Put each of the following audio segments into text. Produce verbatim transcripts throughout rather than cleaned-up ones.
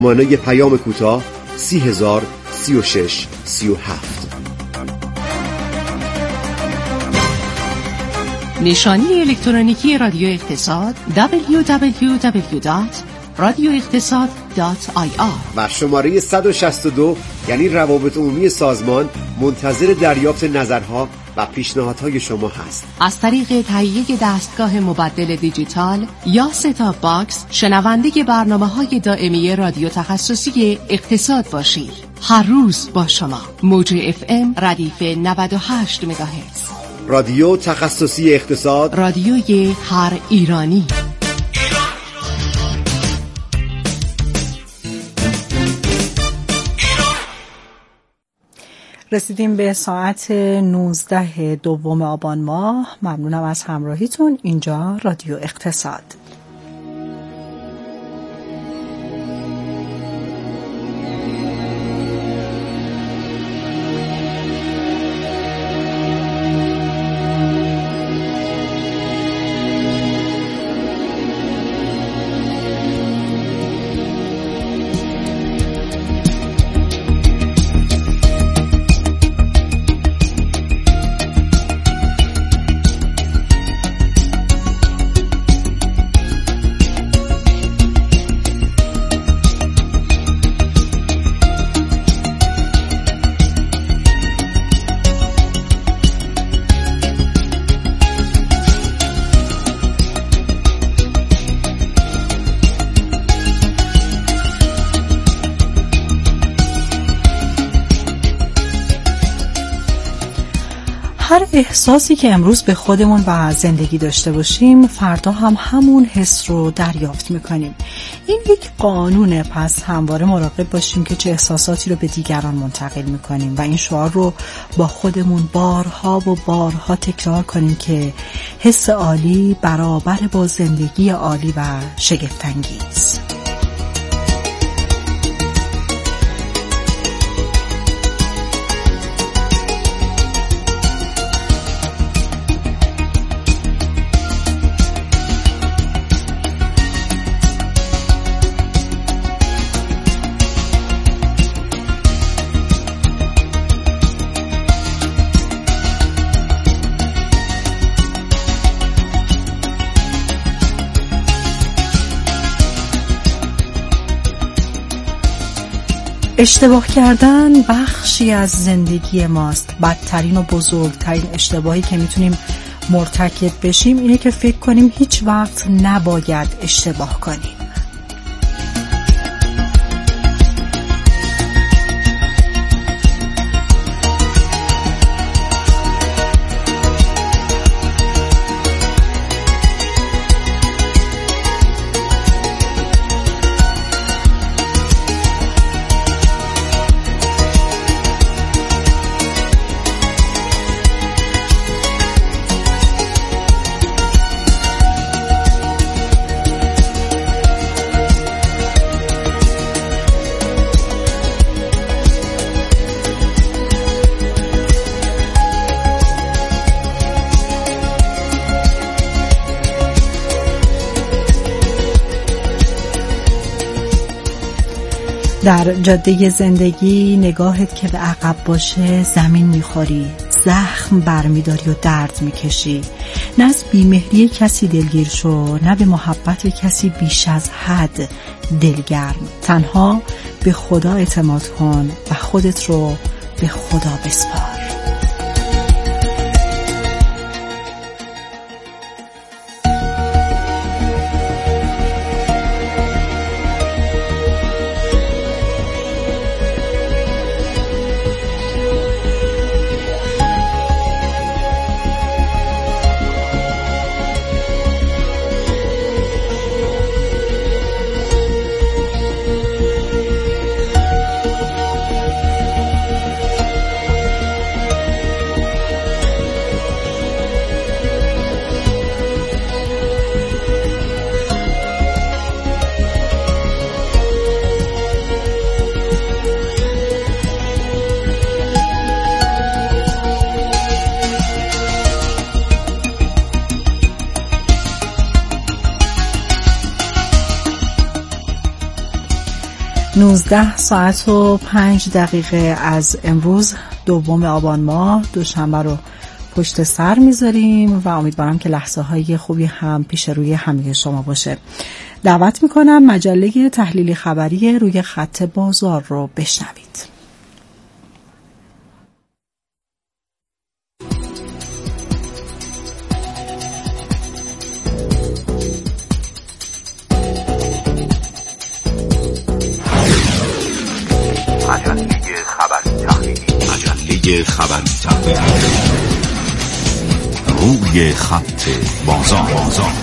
مانای پیام کوتاه سی هزار سی و شش سی و هفت. نشانی الکترونیکی رادیو اقتصاد دبلیو دبلیو دبلیو دات رادیو اقتصاد دات آی آر و شماره صد و شصت و دو یعنی روابط عمومی سازمان منتظر دریافت نظرها و پیشنهادهای شما هست. از طریق تهیه دستگاه مبدل دیجیتال یا ست-آپ باکس شنونده برنامه‌های دائمی رادیو تخصصی اقتصاد باشید. هر روز با شما. موج اف ام ردیف نود و هشت مگاهرتز. رادیو تخصصی اقتصاد، رادیوی هر ایرانی. رسیدیم به ساعت نوزده دوم آبان ماه. ممنونم از همراهیتون. اینجا رادیو اقتصاد. هر احساسی که امروز به خودمون و زندگی داشته باشیم فردا هم همون حس رو دریافت میکنیم. این یک قانونه، پس همواره مراقب باشیم که چه احساساتی رو به دیگران منتقل میکنیم و این شعار رو با خودمون بارها و بارها تکرار کنیم که حس عالی برابر با زندگی عالی و شگفت‌انگیز. اشتباه کردن بخشی از زندگی ماست. بدترین و بزرگترین اشتباهی که میتونیم مرتکب بشیم اینه که فکر کنیم هیچ وقت نباید اشتباه کنیم. در جاده زندگی نگاهت که به عقب باشه زمین میخوری، زخم برمیداری و درد میکشی. نه از بیمهری کسی دلگیر شو، نه به محبت کسی بیش از حد دلگرم. تنها به خدا اعتماد کن و خودت رو به خدا بسپار. نوزده ساعت و پنج دقیقه از امروز دوم آبان ماه دوشنبه رو پشت سر میذاریم و امیدوارم که لحظه های خوبی هم پیش روی همه شما باشه. دعوت میکنم مجله تحلیلی خبری روی خط بازار رو بشنوید. مجله خبری تحلیلی مجله خبری تحلیلی روی خط بازار بازار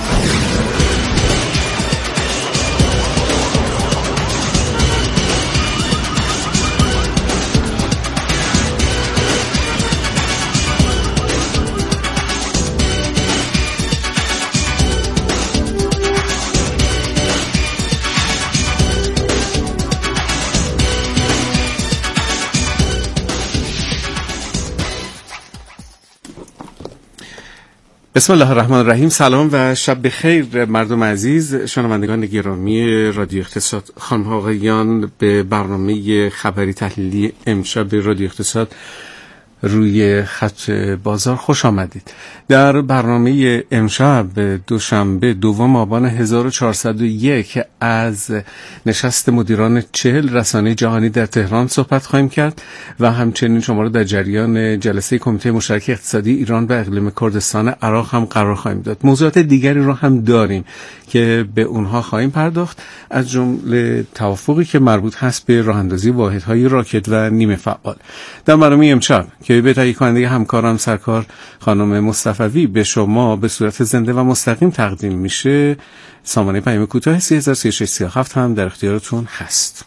بسم الله الرحمن الرحیم. سلام و شب بخیر مردم عزیز، شنوندگان گرامی رادیو اقتصاد. خانم ها آقایان، به برنامه خبری تحلیلی امشب رادیو اقتصاد روی خط بازار خوش آمدید. در برنامه امشب دوشنبه دوم آبان هزار و چهارصد و یک از نشست مدیران چهل رسانه جهانی در تهران صحبت خواهیم کرد و همچنین شما را در جریان جلسه کمیته مشترک اقتصادی ایران و اقلیم کردستان عراق هم قرار خواهیم داد. موضوعات دیگری رو هم داریم که به اونها خواهیم پرداخت، از جمله توافقی که مربوط هست به راه اندازی واحدهای راکت و نیمه فعال. در برنامه امشب که به تهیه کننده همکارم سرکار خانم مصطفی به شما به صورت زنده و مستقیم تقدیم میشه، سامانه پیام کوتاه سه هزار و سیصد و سی و هفت هم در اختیارتون هست.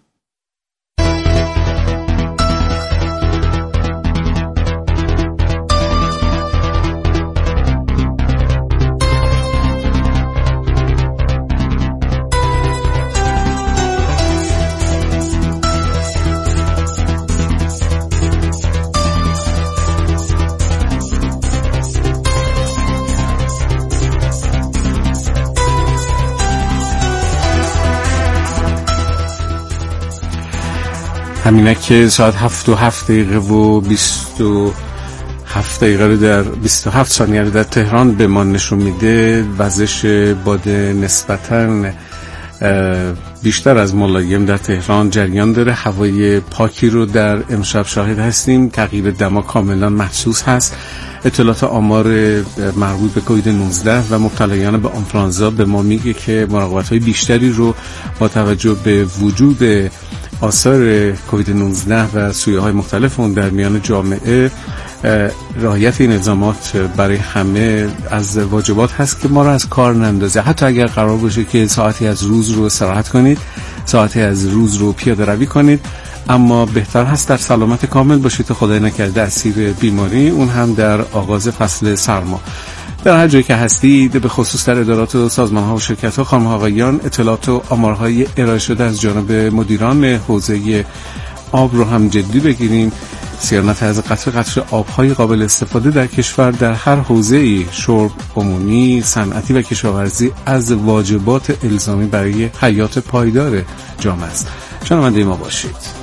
همینه که ساعت هفت و هفت دقیقه و بیست و هفت دقیقه رو در بیست و هفت ثانیه رو در تهران به ما نشون میده. وزش باد نسبتاً بیشتر از ملایم در تهران جریان داره. هوای پاکی رو در امشب شاهد هستیم. تغییر دما کاملا محسوس هست. اطلاعات آمار مربوط به کووید نوزده و مبتلایان به آنفلانزا به ما میگه که مراقبت‌های بیشتری رو با توجه به وجود آثار کووید نوزده و سویه‌های مختلف اون در میان جامعه، رعایت این الزامات برای همه از واجبات هست که ما رو از کار نندازه. حتی اگر قرار باشه که ساعتی از روز رو استراحت کنید، ساعتی از روز رو پیاده روی کنید، اما بهتر هست در سلامت کامل باشید تا خدای نکرده اسیر بیماری، اون هم در آغاز فصل سرما. در هر جایی که هستید، به خصوص در ادارات و سازمان‌ها و شرکت‌ها، خانم ها آقایان، اطلاعات و آمارهای ارائه شده از جانب مدیران حوزه آب رو هم جدی بگیریم. صیانت از قطره قطره آب‌های قابل استفاده در کشور در هر حوزه‌ای، شرب، عمومی، صنعتی و کشاورزی، از واجبات الزامی برای حیات پایدار جامعه است. شنونده ما باشید.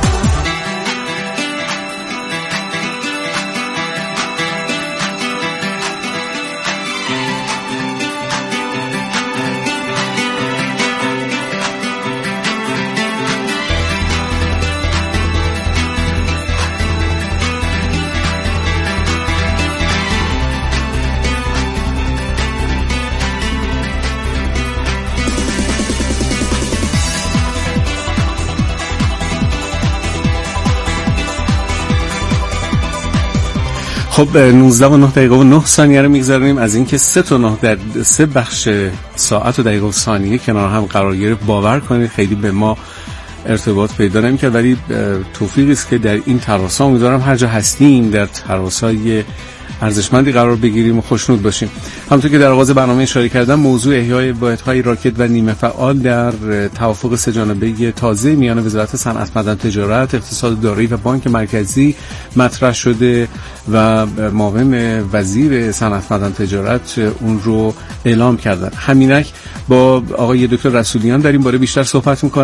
خب نوزده و نه دقیقه و نه ثانیه رو میگذاریم از اینکه سه تا نه در سه بخش ساعت و دقیقه و ثانیه کنار هم قرار گرفت. باور کنید خیلی به ما ارتباط پیدا نمی‌کرد، ولی توفیقی است که در این تراسا امیدوارم هر جا هستیم در تراسای ارزشمندی قرار بگیریم و خوشنود باشیم. همونطور که در آغاز برنامه اشاره کردم، موضوع احیای واحدهای راکت و نیمه فعال در توافق سه جانبه تازه میان وزارت صنعت، معدن، تجارت، اقتصاد دارایی و بانک مرکزی مطرح شده و معاون وزیر صنعت، معدن، تجارت اون رو اعلام کردن. همینک با آقای دکتر رسولیان در این باره بیشتر صحبت می‌کنم.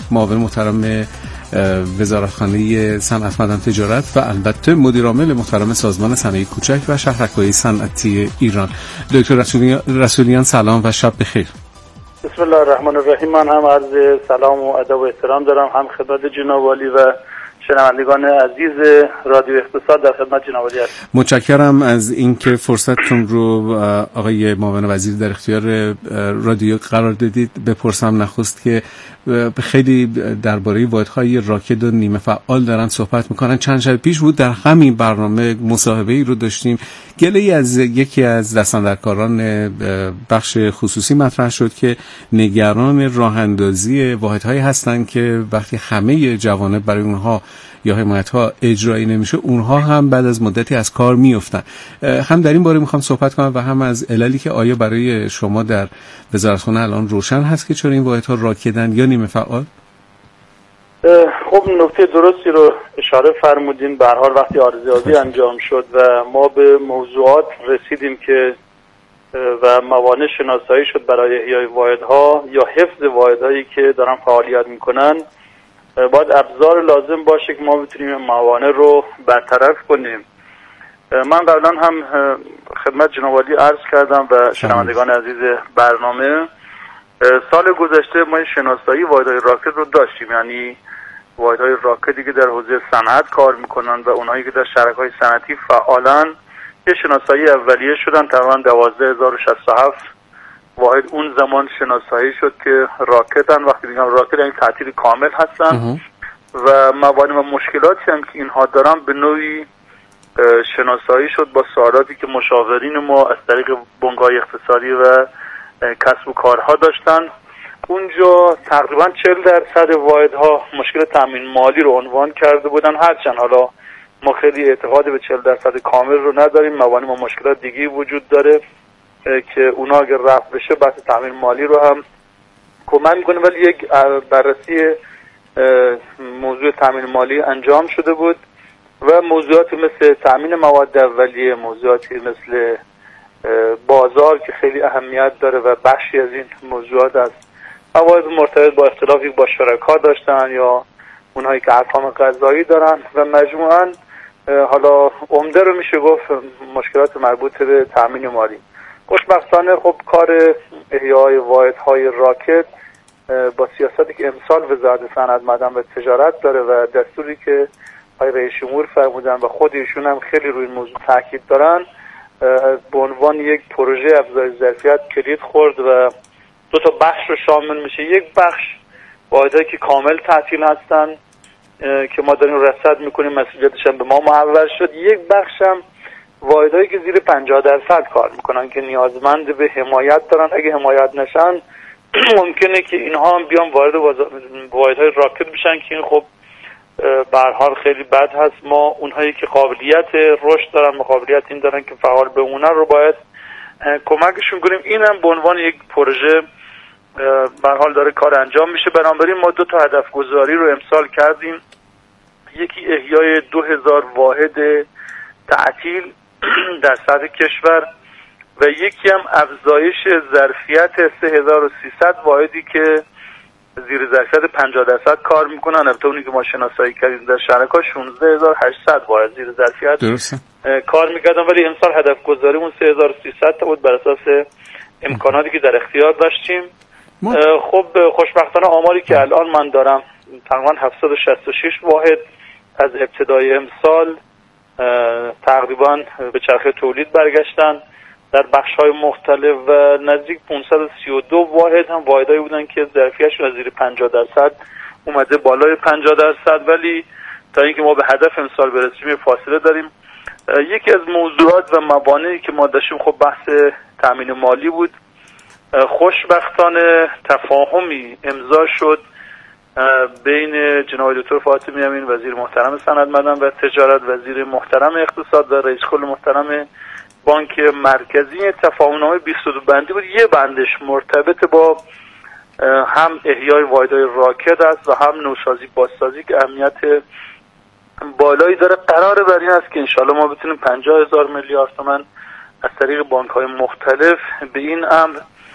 معاون محترم وزارتخانه صنعت معدن تجارت و البته مدیر عامل محترم سازمان صنایع کوچک و شهرک‌های صنعتی ایران. دکتر رسولیان سلام و شب بخیر. بسم الله الرحمن الرحیم. من هم عرض سلام و ادب و احترام دارم هم خدمت جناب عالی و شنوندگان عزیز رادیو اقتصاد در خدمت جناب عالی هستم. متشکرم از اینکه فرصتتون رو آقای معاون وزیر در اختیار رادیو قرار دادید. بپرسم نخست که خیلی درباره واحدهای راکد و نیمه فعال دارن صحبت میکنن. چند شب پیش بود در همین برنامه مصاحبه‌ای رو داشتیم، گله‌ای از یکی از دستاندرکاران بخش خصوصی مطرح شد که نگران راه اندازی واحدهایی هستند که وقتی همه جوانب برای اونها یا حمایت‌ها اجرایی نمیشه، اونها هم بعد از مدتی از کار میافتن. هم در این باره میخوام صحبت کنم و هم از عللی که آیا برای شما در وزارتخانه الان روشن هست که چرا این واحدها راکدن یا نیمه فعال؟ خب نکته درستی رو اشاره فرمودین. به هر حال وقتی آرزیابی انجام شد و ما به موضوعات رسیدیم که و موانع شناسایی شد برای احیای واحدها یا حفظ واحدهایی که دارن فعالیت میکنن، باید ابزار لازم باشه که ما بتونیم موانع رو برطرف کنیم. من قبلا هم خدمت جناب عالی عرض کردم و شنوندگان عزیز برنامه، سال گذشته ما شناسایی واحدهای راکد رو داشتیم، یعنی واحدهای راکدی که در حوزه صنعت کار میکنن و اونایی که در شرکت‌های صنعتی فعالن یه شناسایی اولیه شدن. تقریبا دوازده هزار و شصت و هفت واحد اون زمان شناسایی شد که راکدن. وقتی میگم راکد یعنی تعطیل کامل هستن و موانع و مشکلاتی هم که اینها دارن به نوعی شناسایی شد با سوالاتی که مشاورین ما از طریق بنگاه اقتصادی و کسب و کارها داشتن. اونجا تقریبا چهل درصد واحدها مشکل تامین مالی رو عنوان کرده بودن، هرچند حالا ما خیلی اعتقاد به چهل درصد کامل رو نداریم، موانع و مشکلات دیگه وجود داره که اونا اگر رفع بشه بحث تامین مالی رو هم کمک میکنه. ولی یک بررسی موضوع تامین مالی انجام شده بود و موضوعاتی مثل تامین مواد اولیه، موضوعاتی مثل بازار که خیلی اهمیت داره و بخشی از این موضوعات از مواد مرتبط با اختلافی با شرکا داشتن یا اونهایی که ارقام قضایی دارن و مجموعاً حالا عمده رو میشه گفت مشکلات مربوط به تامین مالی. خوشبختانه خب کار احیای واحدهای راکد با سیاستی که امسال وزارت صنعت معدن و تجارت داره و دستوری که آقای رئیس جمهور فرمودن و خود ایشون هم خیلی روی این موضوع تاکید دارن، به عنوان یک پروژه افزایش ظرفیت کلید خورد و دو تا بخش رو شامل میشه. یک بخش واحدهایی که کامل تعطیل هستن که ما داریم رصد میکنیم، مسئولیتش هم به ما محول شد. یک بخش هم واحدهایی که زیر پنجاه درصد کار میکنن که نیازمند به حمایت دارن. اگه حمایت نشن ممکنه که اینها هم بیان وارد واحدهای راکد بشن که این خب به هر حال خیلی بد هست. ما اونهایی که قابلیت رشد دارن، قابلیت این دارن که فعال بمونن رو باید کمکشون کنیم. این هم به عنوان یک پروژه به هر حال داره کار انجام میشه. بنابراین ما دو تا هدف گذاری رو امسال کردیم، یکی احیای دو هزار واحد تعطیل در سطح کشور و یکی هم افزایش ظرفیت سه هزار و سیصد واحدی که زیر ظرفیت پنجاه درصد کار میکنن. البته اونی که ما شناسایی کردیم در شرکا شانزده هزار و هشتصد واحد زیر ظرفیت کار میکردن، ولی امسال هدف گذاریمون سه هزار و سیصد تا بود بر اساس امکاناتی که در اختیار داشتیم. خب خوشبختانه آماری که الان من دارم تقریبا هفتصد و شصت و شش واحد از ابتدای امسال تقریبا به چرخه تولید برگشتن در بخش‌های مختلف و نزدیک پانصد و سی و دو واحد هم واحدایی بودن که ظرفیتشون از زیر پنجاه درصد اومده بالای پنجاه درصد. ولی تا اینکه ما به هدف امسال برسیم فاصله داریم. یکی از موضوعات و موانعی که ما داشتیم خب بحث تامین مالی بود. خوشبختانه تفاهمی امضا شد بین جناب دکتر فاطمی امین وزیر محترم صنعت معدن و تجارت، وزیر محترم اقتصاد و رئیس کل محترم بانک مرکزی. تفاهمنامه بیست و دو بندی بود. یه بندش مرتبط با هم احیای واحدهای راکد است و هم نوسازی بازسازی که اهمیت بالایی داره. قراره بر این است که انشالله ما بتونیم پنجاه هزار میلیارد تومان از طریق بانک‌های مختلف به این امر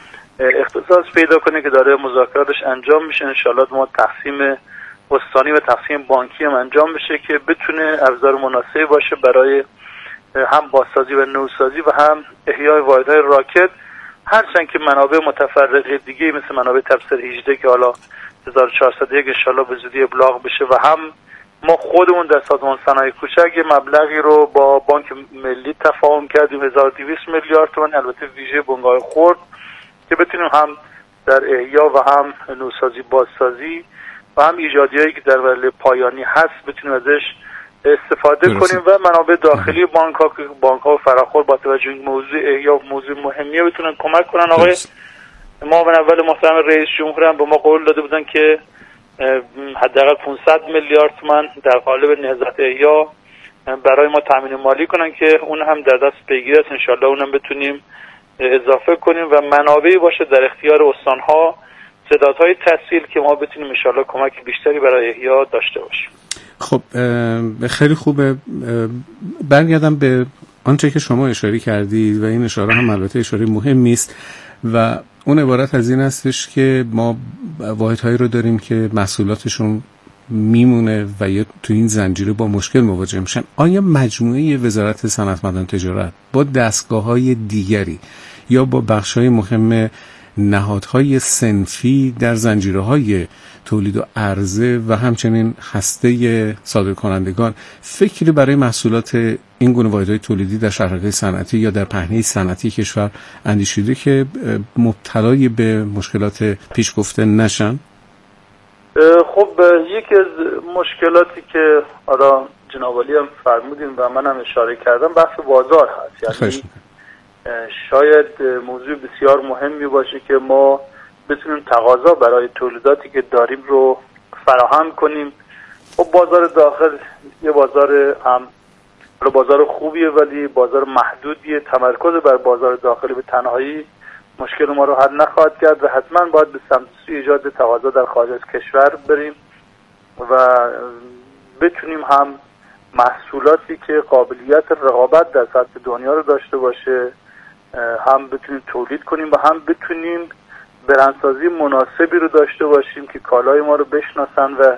اختصاص پیدا کنه که داره مذاکراتش انجام میشه. انشالله ما تقسیم استانی و تقسیم بانکی هم انجام بشه که بتونه ابزار مناسبی باشه برای هم بازسازی و نوسازی و هم احیای واحدهای راکد، هرچند که منابع متفرقه دیگه مثل منابع تبصره هجده که حالا هزار و چهارصد و یک انشالله به زودی ابلاغ بشه و هم ما خودمون در سازمان صنایع کوچک یه مبلغی رو با بانک ملی تفاهم کردیم هزار و دویست میلیارد تومان، البته ویژه بنگاه خرد، که بتونیم هم در احیا و هم نوسازی بازسازی و هم ایجادیایی که در مرحله پایانی هست بتونیم ازش استفاده درسته. کنیم و منابع داخلی بانک ها که بانک ها فراخور با توجه به موضوع احیا موضوع مهمیه بتونن کمک کنن. آقای معاون اول محترم رئیس جمهور هم به ما قول داده بودن که حداقل پانصد میلیارد تومان در قالب نهضت احیا برای ما تامین مالی کنن که اون هم در دست پیگیری است. انشالله اونم بتونیم اضافه کنیم و منابعی باشه در اختیار استانها، سدادهای تحصیل که ما بتونیم انشالله کمک بیشتری برای احیا داشته باشیم. خب خیلی خوبه. برگردم به آنچه که شما اشاره کردید و این اشاره هم البته اشاره مهمی است و اون عبارت از این هستش که ما واحدهایی رو داریم که محصولاتشون میمونه و یا تو این زنجیره با مشکل مواجه میشن. آیا مجموعه وزارت صنعت معدن تجارت با دستگاه‌های دیگری یا با بخش‌های مهم نهادهای صنفی در زنجیره‌های تولید و عرضه و همچنین هسته صادرکنندگان فکری برای محصولات این گونه واحدهای تولیدی در شهرهای صنعتی یا در پهنه صنعتی کشور اندیشیده که مبتلای به مشکلات پیش گفته نشن؟ خب یکی از مشکلاتی که حالا جناب عالی هم فرمودین و من هم اشاره کردم بحث بازار هست. یعنی شاید موضوع بسیار مهمی باشه که ما بتونیم تقاضا برای تولیداتی که داریم رو فراهم کنیم. خب بازار داخل یه بازار هم بازار خوبیه ولی بازار محدودیه. تمرکز بر بازار داخلی به تنهایی مشکل ما رو حل نخواهد کرد و حتما باید به سمت ایجاد تقاضا در خارج از کشور بریم و بتونیم هم محصولاتی که قابلیت رقابت در سطح دنیا رو داشته باشه هم بتونیم تولید کنیم و هم بتونیم برندسازی مناسبی رو داشته باشیم که کالای ما رو بشناسن و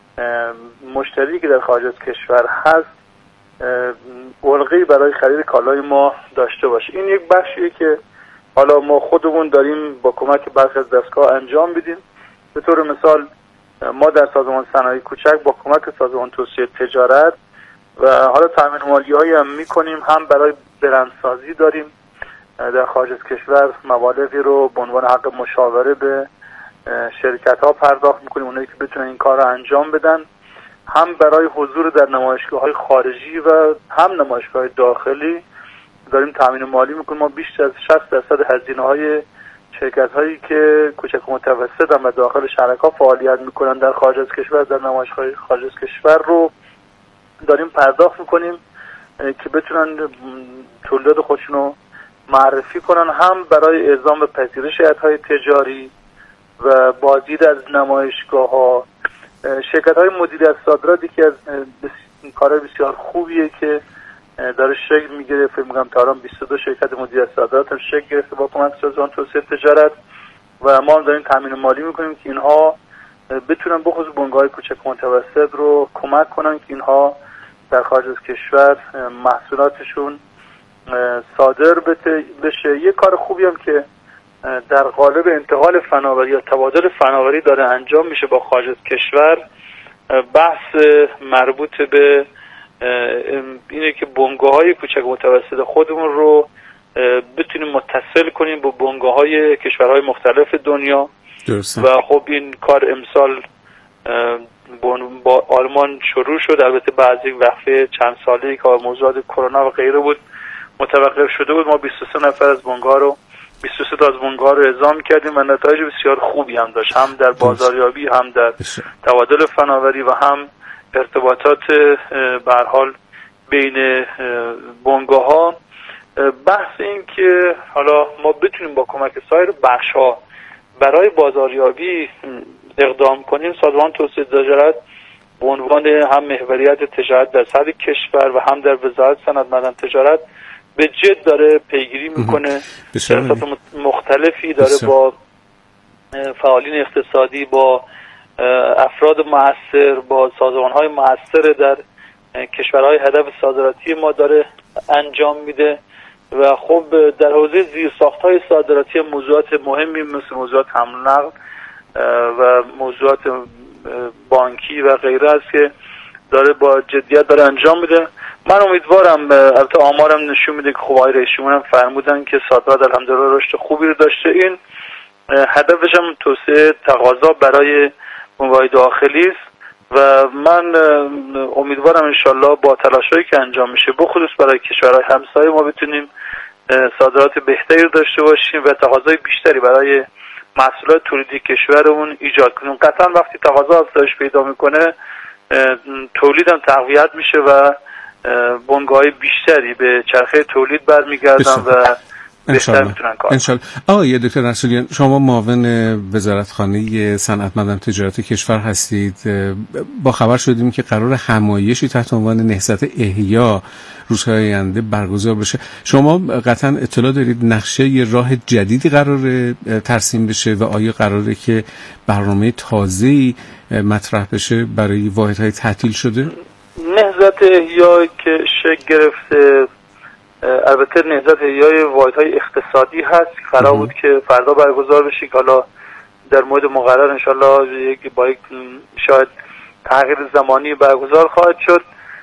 مشتری که در خارج از کشور هست علقه‌ای برای خرید کالای ما داشته باشه. این یک بخشیه که حالا ما خودمون داریم با کمک برخی از دستگاه انجام بدیم. به طور مثال ما در سازمان صنایع کوچک با کمک سازمان توسعه تجارت و حالا تامین مالی‌هایی هم می‌کنیم، هم برای برندسازی داریم در خارج از کشور مبالغی رو به عنوان حق مشاوره به شرکت‌ها پرداخت می‌کنیم اونایی که بتونن این کار رو انجام بدن، هم برای حضور در نمایشگاه‌های خارجی و هم نمایشگاه‌های داخلی داریم تامین مالی می‌کنیم. ما بیشتر از شصت درصد هزینه‌های شرکت‌هایی که کوچک و متوسط هم و داخل شرکت‌ها فعالیت می‌کنن در خارج از کشور در نمایشگاه‌های خارج از کشور رو داریم پرداخت می‌کنیم که بتونن تولیدات خودشون رو معرفی کنن، هم برای اعزام و پذیرش هیئت‌های تجاری و بازدید از نمایشگاه‌ها. شرکت‌های مدیریت صادرات که از کار بسیار خوبیه که داره شکل میگیره. فکر می‌کنم تا الان بیست و دو شرکت مدیریت صادرات هم شکل گرفته با کمک سازمان توسعه تجارت و ما هم داریم تامین مالی می‌کنیم که اینها بتونن بخصوص بنگاه‌های کوچک و متوسط رو کمک کنن که اینها در خارج از کشور محصولاتشون صادر بشه. یه کار خوبی هم که در قالب انتقال فناوری یا تبادل فناوری داره انجام میشه با خارج از کشور، بحث مربوط به اینه که بنگاه‌های کوچک و متوسط خودمون رو بتونیم متصل کنیم با بنگاه‌های کشورهای مختلف دنیا. درسته. و خب این کار امسال با آلمان شروع شد، البته بعضی وقفه چند ساله‌ای که موضوعات کرونا و غیره بود متوقف شده بود. ما بیست و سه نفر از بنگاه رو بیست و سه تا از بنگاه رو اعزام کردیم و نتایج بسیار خوبی هم داشت، هم در بازاریابی هم در تبادل فناوری و هم ارتباطات به هر حال بین بنگاه‌ها. بحث این که حالا ما بتونیم با کمک سایر بخش‌ها برای بازاریابی اقدام کنیم، سازمان توسعه تجارت به عنوان هم محوریت تجارت در سطح کشور و هم در وزارت صنعت معدن تجارت به جد داره پیگیری میکنه. سیاست مختلفی داره بسیار. با فعالین اقتصادی، با افراد مؤثر، با سازمان‌های مؤثر در کشورهای هدف صادراتی ما داره انجام میده و خب در حوزه زیرساخت‌های صادراتی موضوعات مهمی مثل موضوعات حمل و نقل و موضوعات بانکی و غیره است که داره با جدیت داره انجام میده. من امیدوارم، البته آمارم نشون میده که خب آقای رئیس جمهور هم فرمودن که صادرات الحمدلله رشد خوبی رو داشته. این هدفش هم توسعه تقاضا برای منابع داخلی است و من امیدوارم انشالله با تلاشایی که انجام میشه بخصوص برای کشورهای همسایه ما بتونیم صادرات بهتری رو داشته باشیم و تقاضای بیشتری برای محصولات تولیدی کشورمون ایجاد کنیم. قطعا وقتی تقاضا افزایش پیدا میکنه تولید هم تقویت میشه و بنگاه‌های بیشتری به چرخه تولید برمیگردن و بهتر میتونن کار کنن. آقای دکتر رسولیان، شما معاون وزارتخانه صنعت معدن تجارت کشور هستید. با خبر شدیم که قرار همایشی تحت عنوان نهضت احیا روزهای آینده برگزار بشه. شما قطعا اطلاع دارید نقشه راه جدیدی قراره ترسیم بشه و آیا قراره که برنامه تازه‌ای مطرح بشه برای واحدهای تعطیل شده؟ نهضت احیا که شکل گرفته، البته نهضت احیای واحدهای اقتصادی هست، قرار بود که فردا برگزار بشه که حالا در مورد مقرر انشالله یک با یک شاید تغییر زمانی برگزار خواهد شد.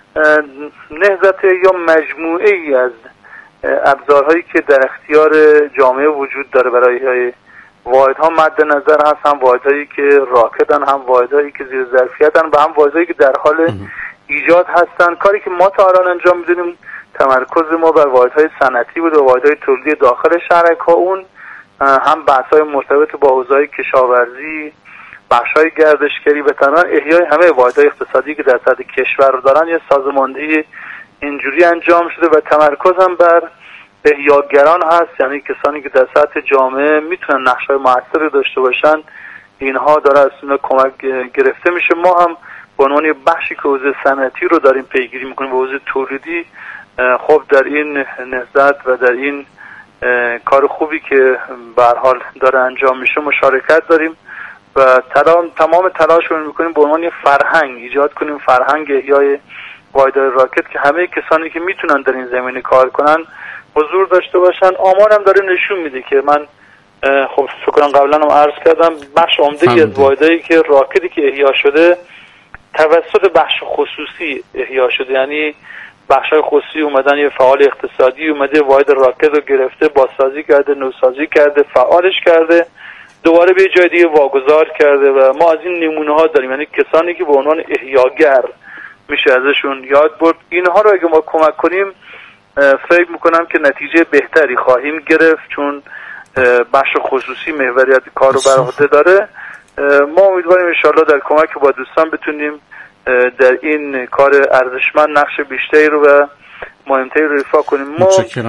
نهضت احیا مجموعه ای از ابزارهایی که در اختیار جامعه وجود داره برای واحدها مد نظر هست، هم واحدهایی که راکدن، هم واحدهایی که زیر ظرفیتن و هم واحدهایی که در حال ایجاد هستن. کاری که ما تا الان انجام میدونیم تمرکز ما بر واحدهای صنعتی بود و واحدهای تولیدی داخل شرکا. اون هم بحث‌های مرتبط با حوزه‌های کشاورزی، بخش‌های گردشگری و تمام احیای همه واحدهای اقتصادی که در سطح کشور دارن یه سازماندهی اینجوری انجام شده و تمرکز هم بر احیاگران هست، یعنی کسانی که در سطح جامعه میتونن نقش‌های موثری داشته باشن. اینها داره از اون کمک گرفته میشه. ما هم به عنوان بخشی که حوزه صنعتی رو داریم پیگیری میکنیم به حوزه تولیدی، خب در این نهضت و در این کار خوبی که به هر حال داره انجام میشه مشارکت داریم و تمام تمام تلاش رو میکنیم به عنوان فرهنگ ایجاد کنیم، فرهنگ احیای واحدهای راکد که همه کسانی که میتونن در این زمینه کار کنن حضور داشته باشن. آمارم داره نشون میده که من خب فکر کنم قبلا هم عرض کردم بخش عمده‌ای از واحدهایی که راکدی که احیا شده توسط بخش خصوصی احیا شده، یعنی بخش‌های خصوصی اومدن یه فعال اقتصادی اومده واحد راکد رو گرفته، بازسازی کرده، نوسازی کرده، فعالش کرده، دوباره به جای دیگه واگذار کرده و ما از این نمونه ها داریم. یعنی کسانی که به عنوان احیاگر میشه ازشون یاد برد. اینها رو اگه ما کمک کنیم فکر میکنم که نتیجه بهتری خواهیم گرفت، چون بخش خصوصی محوریت کار رو بر عهده داره. ما امیدواریم انشالله در کمک با دوستان بتونیم در این کار ارزشمند نقش بیشتری رو و مهمتری رو ایفا کنیم. ما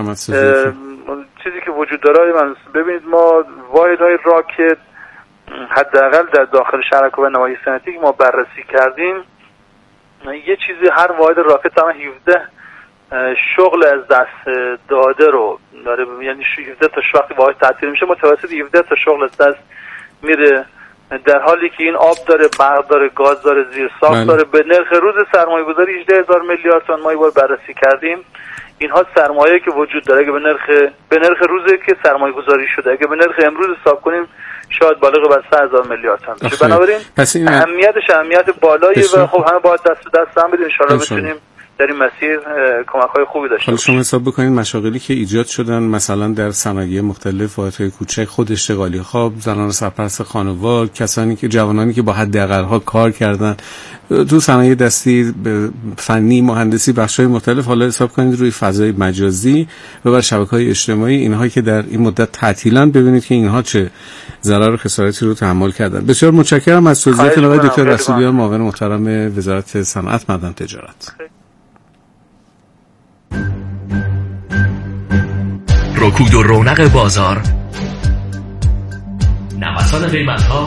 چیزی که وجود داره، من ببینید ما واحدهای راکد حداقل در داخل شرکا و نواحی صنعتی که ما بررسی کردیم یه چیزی هر واحد راکد تقریبا هفده شغل از دست داده رو داره، یعنی هفده تا وقتی واحد تعطیل میشه متوسط هفده تا شغل از دست میره، در حالی که این آب داره، برق داره، گاز داره، زیرساخت داره. به نرخ روز سرمایه گذاری هجده هزار میلیارد تومان ما این بار بررسی کردیم. اینها سرمایه که وجود داره، اگه به نرخ به نرخ روزی که سرمایه گذاری شده، اگه به نرخ امروز حساب کنیم شاید بالغ بر سه هزار میلیارد تومان بشه. بنابراین اهمیتش اهمیت بالایی و خب همه باید دست به دست هم بدیم، ان شاءالله بتونیم در این مسیر کمک‌های خوبی داشته باشیم. شما حساب بکنید مشاغلی که ایجاد شدن مثلا در صنایع مختلف، واحدهای کوچک، خود اشتغالی خواب، زنان سرپرست خانوار، کسانی که جوانانی که با حداقل‌ها کار کردن تو صنایع دستی، فنی، مهندسی، بخش‌های مختلف، حالا حساب کنید روی فضای مجازی و بر شبکه‌های اجتماعی، اینها که در این مدت تعطیلن، ببینید که اینها چه ضرر و خسارتی رو تحمل کردن. بسیار متشکرم از توضیحات آقای دکتر رسولیان، معاون محترم وزارت صنعت معدن تجارت. رکود و رونق بازار، نوسان قیمت‌ها،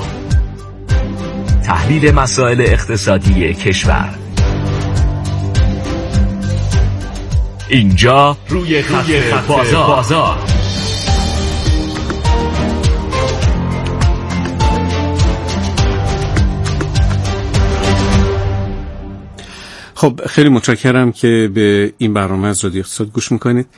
تحلیل مسائل اقتصادی کشور. اینجا روی خط, روی خط بازار. بازار خب خیلی متشکرم که به این برنامه از رادیو اقتصاد گوش میکنید.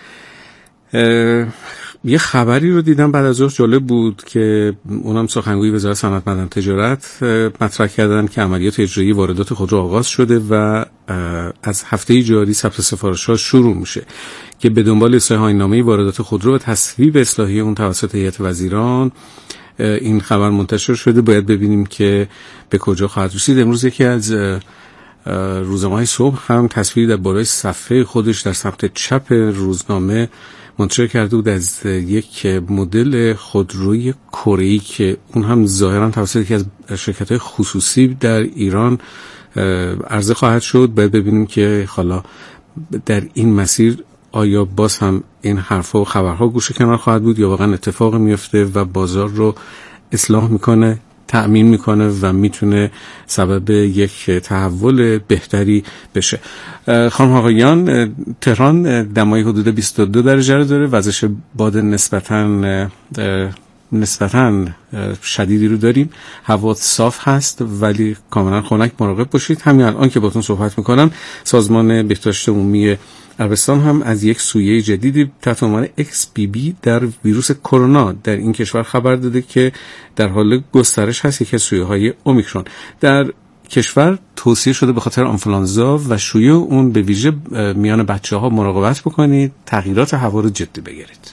یه خبری رو دیدم بعد از ظهر، جالب بود که اونم سخنگوی وزارت صنعت معدن تجارت مطرح کردن که عملیات اجرایی واردات خودرو آغاز شده و از هفته جاری ثبت سفارش‌ها شروع میشه که به دنبال اصلاح آیین‌نامه واردات خودرو و تصویب اصلاحی اون توسط هیئت وزیران این خبر منتشر شده. باید ببینیم که به کجا خواهد رسید. امروز یکی از روزنامه‌های صبح هم تصویری در بالای صفحه خودش در سمت چپ روزنامه منتشر کرده بود از یک مدل خودروی کره‌ای که اون هم ظاهرا توسط یکی از شرکت‌های خصوصی در ایران عرضه خواهد شد. باید ببینیم که حالا در این مسیر آیا باز هم این حرفا و خبرها گوشه کنار خواهد بود یا واقعا اتفاق میفته و بازار رو اصلاح میکنه، تأمین میکنه و میتونه سبب یک تحول بهتری بشه. خانم آقایان، تهران دمای حدود بیست و دو درجه رو داره، وزش باد نسبتاً نسبتاً شدیدی رو داریم، هوا صاف هست ولی کاملا خنک. مراقب باشید. همین الان که باتون صحبت میکنم سازمان بهداشت عمومی عربستان هم از یک سویه جدیدی تحت عنوان ایکس بی بی در ویروس کرونا در این کشور خبر داده که در حال گسترش هست. یکی از سویه های اومیکرون در کشور توصیه شده به خاطر آنفولانزا و شیوع اون به ویژه میان بچه ها مراقبت بکنید، تغییرات هوا رو جدی بگیرید.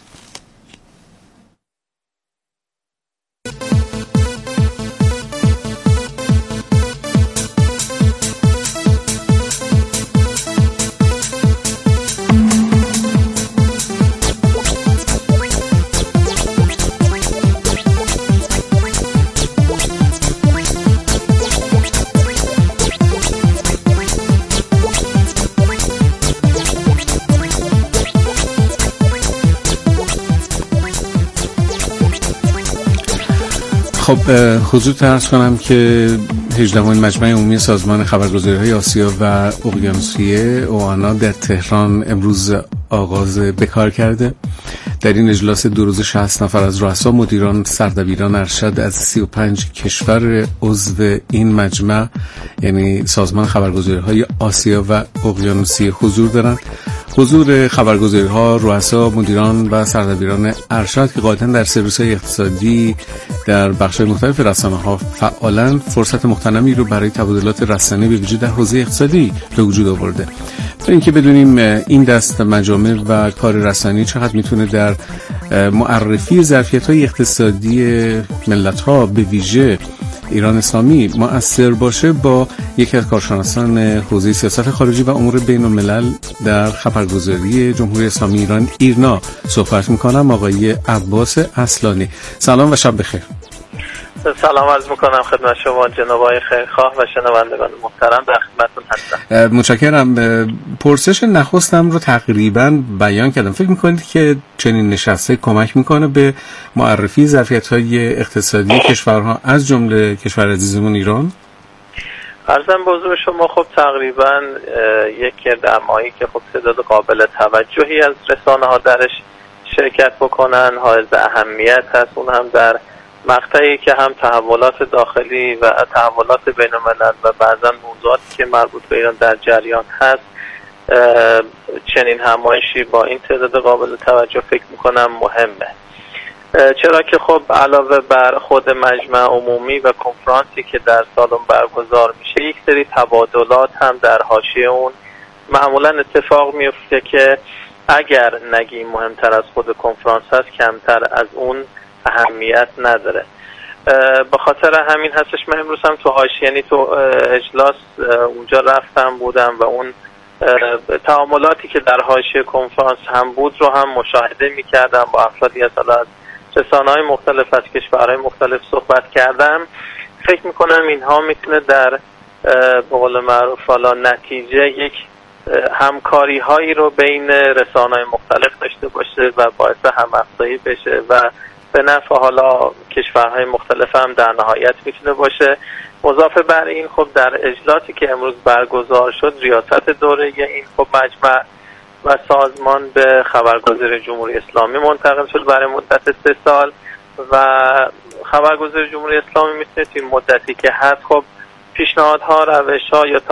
خب حضور عرض کنم که هجدهمین مجمع عمومی سازمان خبرگزاری‌های آسیا و اقیانوسیه اوآنا در تهران امروز آغاز به کار کرده. در این اجلاس دو روزه شصت نفر از رؤسا، مدیران، سردبیران ارشد از سی و پنج کشور عضو این مجمع یعنی سازمان خبرگزاری‌های آسیا و اقیانوسیه حضور دارند. حضور خبرگزاری‌ها، رؤسا، مدیران و سردبیران ارشد که قاعدتاً در سرویس‌های اقتصادی در بخش‌های مختلف رسانه‌ها فعالن، فرصت مغتنمی رو برای تبادلات رسانه‌ای به وجود در حوزه اقتصادی به وجود آورده. برای اینکه بدونیم این دست مجامع و کار رسانه‌ای چقدر میتونه در معرفی ظرفیت‌های اقتصادی ملت‌ها به ویژه ایران اسلامی مؤثر باشه، با یکی از کارشناسان حوزه سیاست خارجی و امور بین الملل در خبرگزاری جمهوری اسلامی ایران ایرنا صحبت میکنم، آقای عباس اصلانی. سلام و شب بخیر. سلام عرض میکنم خدمت شما جناب آقای خیرخواه و شنوندگان محترم، در خدمتتون هستم. متشکرم. پرسش نخستم رو تقریبا بیان کردم. فکر میکنید که چنین نشسته کمک میکنه به معرفی ظرفیت‌های اقتصادی کشورها از جمله کشور عزیزمون ایران؟ عرضم به حضور شما خب تقریبا یک دمایی که خب تعداد قابل توجهی از رسانه ها درش شرکت بکنن حائز اهمیت هست، اون هم در مقطعی که هم تحولات داخلی و تحولات بین الملل و بعضا موضوعاتی که مربوط به ایران در جریان هست. چنین همایشی با این تعداد قابل توجه فکر میکنم مهمه، چرا که خب علاوه بر خود مجمع عمومی و کنفرانسی که در سالن برگزار میشه، یک سری تبادلات هم در حاشیه اون معمولا اتفاق میفته که اگر نگیم مهمتر از خود کنفرانس هست، کمتر از اون اهمیت نداره. به خاطر همین هستش من امروز هم تو حاشیه یعنی تو اجلاس اونجا رفتم بودم و اون تعاملاتی که در حاشیه کنفرانس هم بود رو هم مشاهده میکردم، با افرادی از رسانه‌های مختلف از کشورهای مختلف صحبت کردم. فکر میکنم اینها میتونه در به قول معروف حالا نتیجه یک همکاری هایی رو بین رسانه‌های مختلف داشته باشه و باعث هم‌افزایی بشه و به نفع حالا کشورهای مختلف هم در نهایت میتونه باشه. اضافه بر این خب در اجلاسی که امروز برگزار شد، ریاست دوره این خب مجمع و سازمان به خبرگزاری جمهوری اسلامی منتقل شد برای مدت سه سال و خبرگزاری جمهوری اسلامی میتونه این مدتی که هست خب پیشنهادها، روش‌ها یا